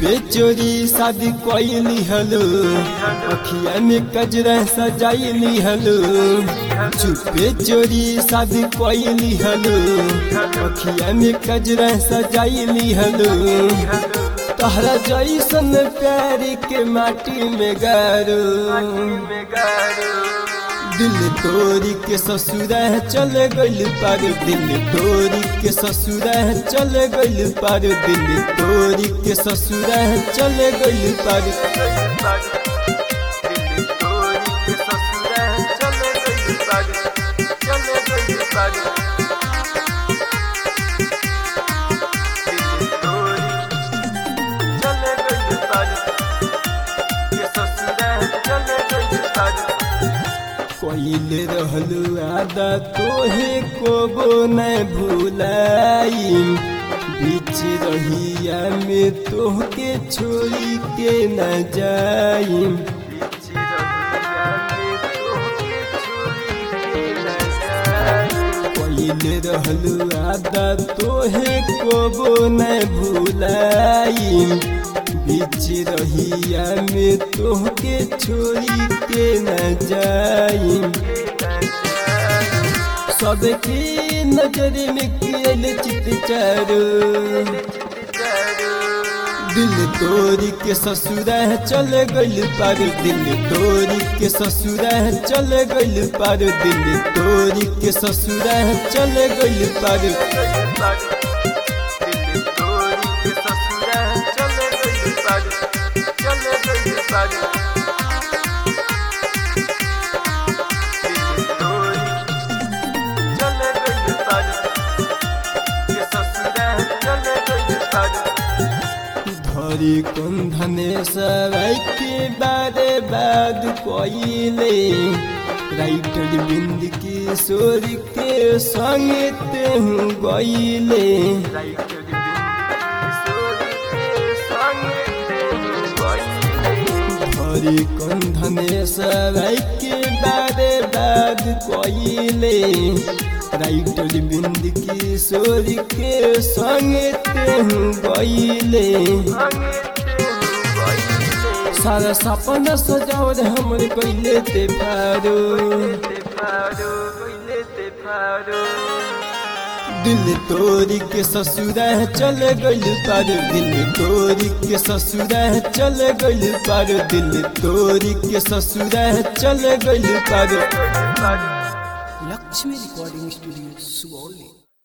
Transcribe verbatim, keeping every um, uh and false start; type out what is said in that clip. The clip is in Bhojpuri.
चुपे चोरी शादी कोई हलो अखिया में कजरा सजाई हलो चुपे चोरी शादी कोई हलो अखिया में कजरा सजाई हलो तहरा जैसन प्यार के माटी में गारो दिल तोरी के ससुरा चल गइल पार दिल तोरी के ससुरा चल गइल पार दिल तोरी के ससुरा चल गइल पार कोइले रहलू आदा तोहे कोबो न भूलाई बीच रहिया में तोहके छोड़ी के न जाई कोइले रहलू आदा तोहे कोबो न भूलाई बीच रहिया में तोहके छोड़ी के न जाई सबके नजर में कियल चित चारो दिल तोरी के ससुरा चल गइल पार दिल तोरी के ससुरा चल गइल पार दिल तोरी के ससुरा चल गइल पार धरी कुंधने सराय के बारे बाद कोइले राइटर बिंद किशोर के संगे तेहू गइले धरी कुंधने सराय के बारे बाद कोइले राइटर बिंद किशोर के संगे तेहू गइले सारा सपना सजावट हमरे कइले ते पारो दिल तोरी के ससुरा चल गइल पार दिल तोरी के ससुरा चल गइल पार दिल तोरी के ससुरा चल गइल पार लक्ष्मी रिकॉर्डिंग स्टूडियो सुगौली।